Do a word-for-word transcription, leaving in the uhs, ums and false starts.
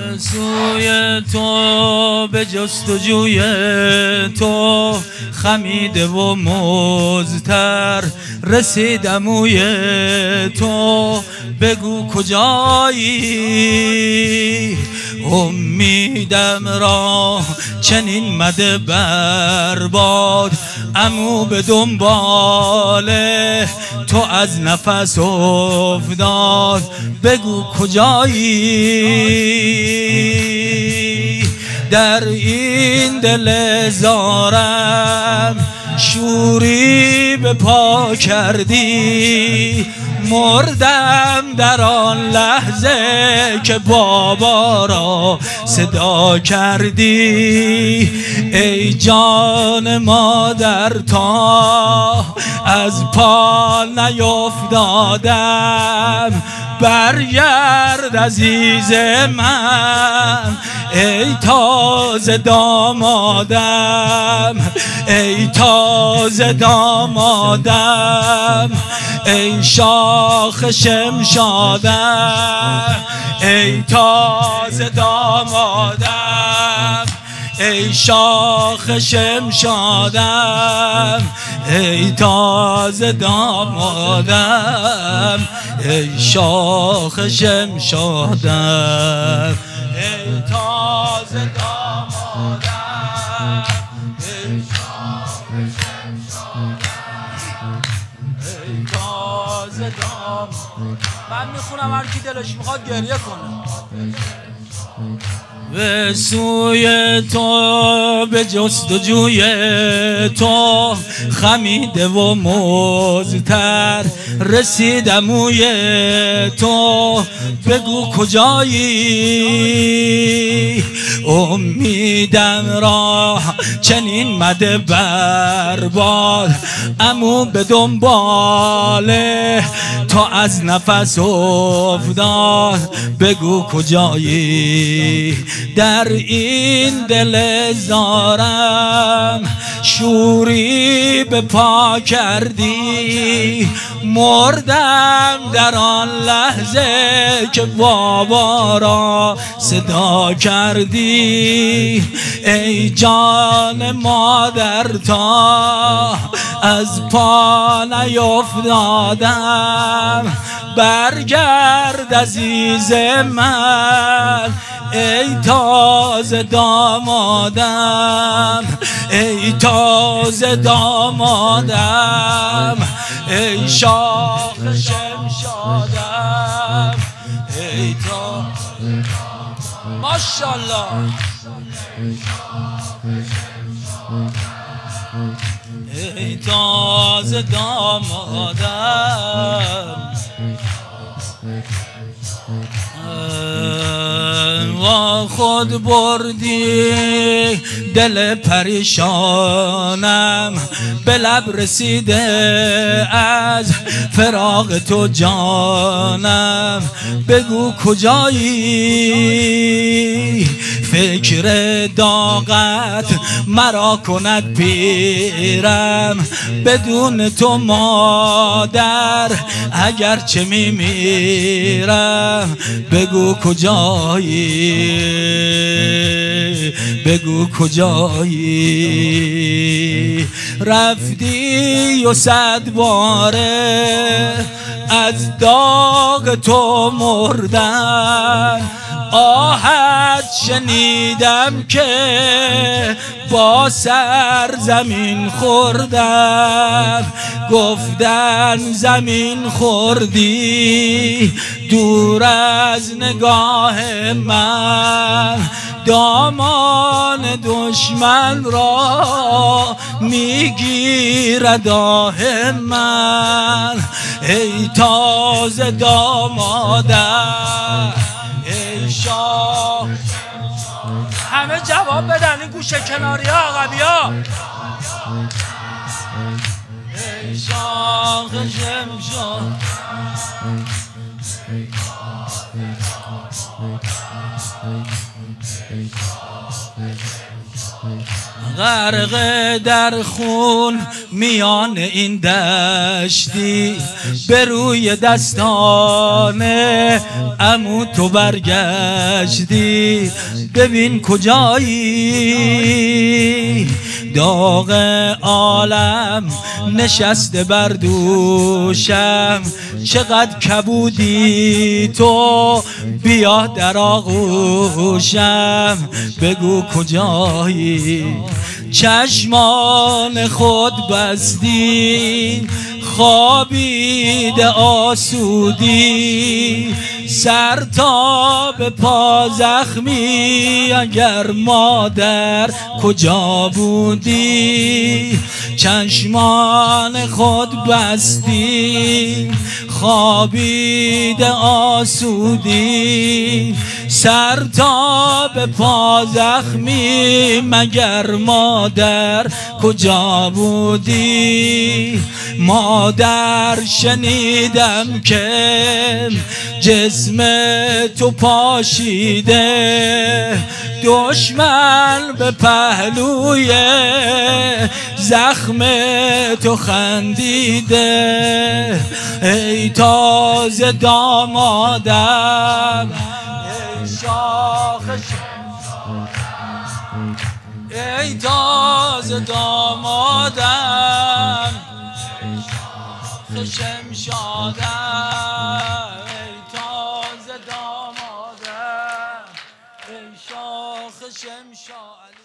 سوی تو به جستجوی تو خمیده و مزتر رسیدم موی تو بگو کجایی امیدم را چنین مده برباد عمو به دنبال تو از نفس افتاد بگو کجایی در این دل زارم شوری به پا کردی مردم در آن لحظه که بابا را صدا کردی ای جان مادر تا از پا نیفتادم برگرد عزیز من ای تازه دامادم ای تازه دامادم ای شاخ شمشادم ای تازه دامادم ای شاخ شمشادم ای تازه دامادم ای شاخ شمشادم ای تازه دامادم ای شاخ شمشادم ای تازه دامادم. من میخونم هر کی دلش میخواد گریه کنه. به سوی تو به جستجوی تو خمیده و مزتر رسیدم موی تو بگو کجایی امیدم را چنین مده برباد عمو به دنبال تو از نفس افتاد بگو کجایی در این دل زارم شوری به پا کردی مردم در آن لحظه که بابا را صدا کردی ای جان مادر تا از پا نیفتادم برگرد عزیز من ای تازه دامادم ای تازه دامادم ای شاخ شمشادم ای تازه ماشاءالله ای تازه دامادم و خود بردی دل پریشانم به لب رسیده از فراق تو جانم بگو کجایی فکر داغت مرا کند پیرم بدون تو مادر اگرچه میمیرم بگو کجایی بگو کجایی رفتی و صد باره از داغ تو مردم آهت شنیدم که با سر زمین خوردم گفتن زمین خوردی دور از نگاه من دامان دشمن را میگیرد آه من ای تازه دامادم ای شاه همه جواب بدن این گوشه کناری ها عقبی ها ای شاخ شمشاد Hey, hey, hey, hey, hey. غرق در خون میان این دشتی، به روی دستان عمو تو برگشتی. ببین کجایی، داغ عالم نشسته بر دوشم. چقدر کبودی تو، بیا در آغوشم. بگو کجایی، چشمان خود بستی، خوابید آسودی. سر تا به پا زخمی، اگر مادر کجا بودی؟ چشمان خود بستی، خوابید آسودی. سر تا به پا زخمی، مگر مادر کجا بودی؟ مادر شنیدم که جسم تو پاشیده، دشمن به پهلوی زخم تو خندیده. ای تازه دامادم، ای شاخ ای تازه دامادم، شمشادم. ای تازه دامادم، ای شاخ شمشادم.